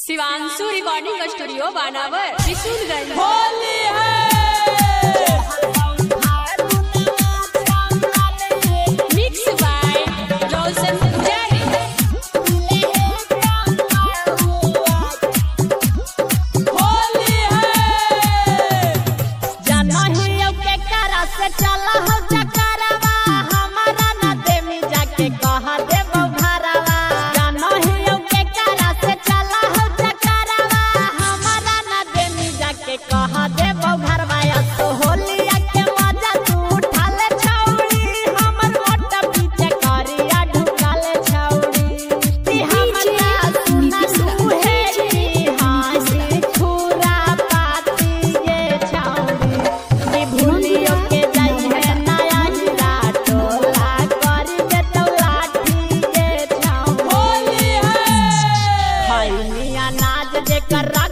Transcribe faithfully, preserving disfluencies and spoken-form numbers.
Shivanshu recording studio बानावर किशनगंज। होली है mix by रोशन पुजारी। होली है जाना ही के करा से चला हो चकरवा हमारा ना देमी जाके कहा देबो भरवा। जाना ही के करा से चला हो चकरवा हमारा ना देमी जाके कहा देबो भरवा। तो होली के मजा तू उठा ले छौड़ी हमर मोटा पीछे करिया ढुका ले छौड़ी। ती हमरा सुना तू है की हासी छुरा पाती ये छौड़ी। ती भूलियो के जाई है नया हीरा टोला करी दे तो लाठी ये छौड़ी। होली है हाय मिया नाच जे कर